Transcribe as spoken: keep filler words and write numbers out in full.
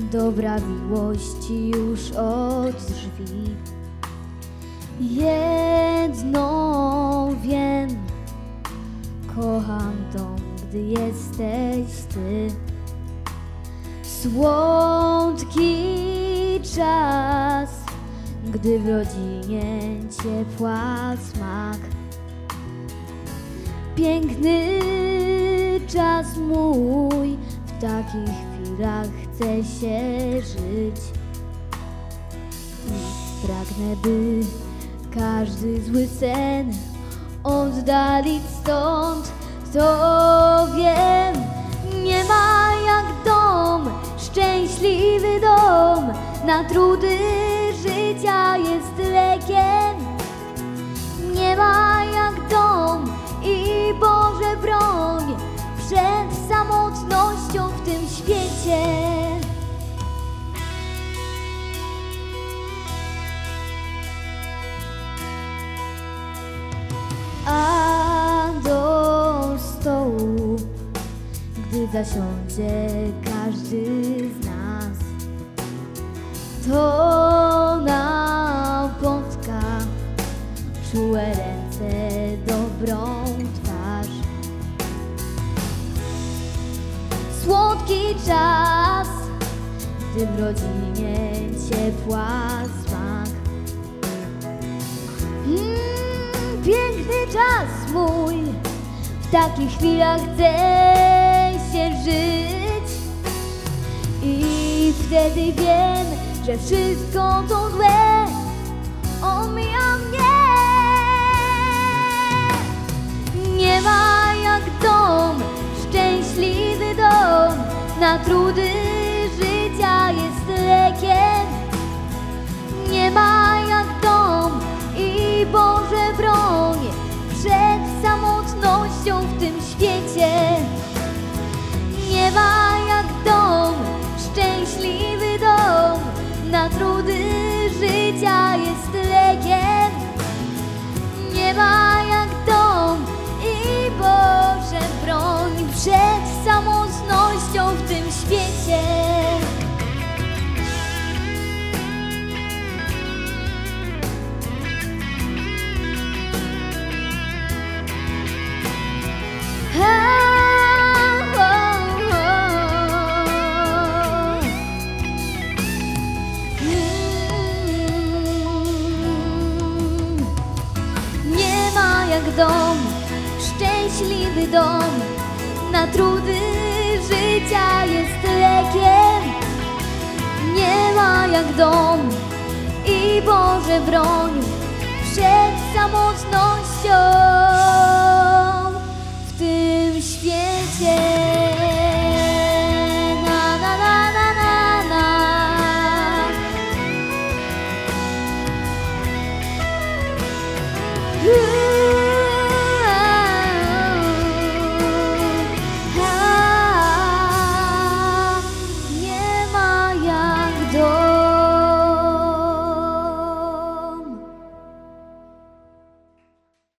dobra miłości już od drzwi. Jedno wiem, kocham dom, gdy jesteś ty. Słodki czas, gdy w rodzinie ciepła smak. Piękny czas mój, w takich chwilach chce się żyć. I pragnę, by każdy zły sen oddalić stąd. To wiem, nie ma jak dom, szczęśliwy dom, na trudy życia jest lekiem. Nie ma jak dom i Boże broń przed samotnością w tym świecie. A do stołu, gdy zasiądzie każdy z nas, to napotka czułe ręce, dobrą twarz. Słodki czas, gdy w rodzinie ciepła smak. Mm, piękny czas mój, w takich chwilach chce się żyć. I wtedy wiem, że wszystko to złe omija mnie. Nie ma jak dom, szczęśliwy dom, na trudy życia jest lekiem. Nie ma jak dom i Boże broń przed samotnością w tym świecie. Nie ma jak dom, szczęśliwy dom, na trudy życia jest lekiem. Nie ma jak dom i Boże broń przed samotnością w tym świecie. Jak dom, szczęśliwy dom, na trudy życia jest lekiem. Nie ma jak dom i Boże broń przed samotnością.